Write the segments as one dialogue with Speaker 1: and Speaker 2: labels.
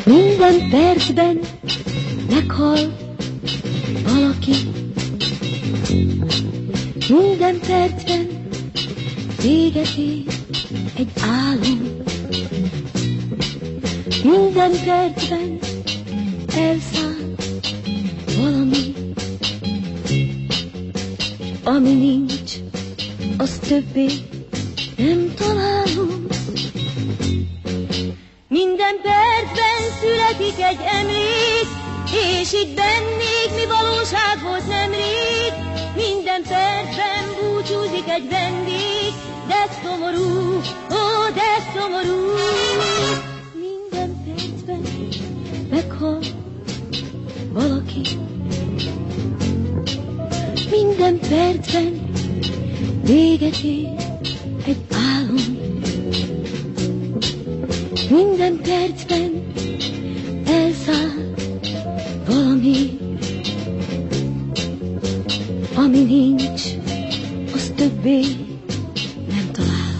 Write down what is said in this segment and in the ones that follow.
Speaker 1: Minden percben meghal valaki. Minden percben véget ér egy álom. Minden percben elszáll valami. Ami nincs, az többé nem találom. Minden percben születik egy emlék, és itt bennék mi valóság volt nemrég. Minden percben búcsúzik egy vendég, de szomorú, ó, de szomorú. Minden percben meghal valaki. Minden percben véget ér egy álom. Minden percben elszáll valami. Ami nincs, az többé nem találom.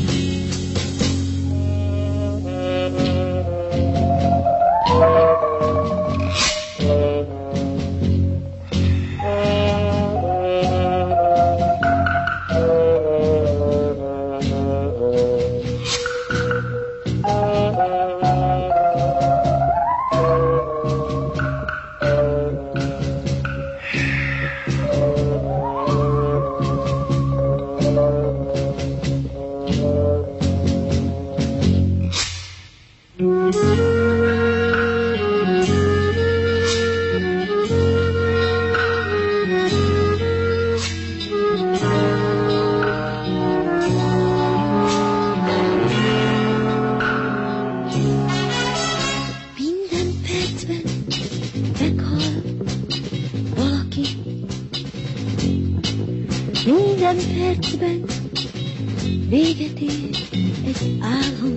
Speaker 1: Minden percben véget ér egy álom.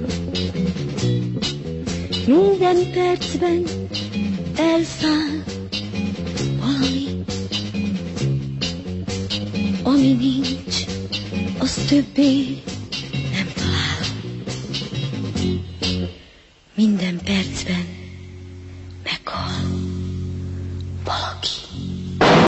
Speaker 1: Minden percben elszáll valami. Ami nincs, az többé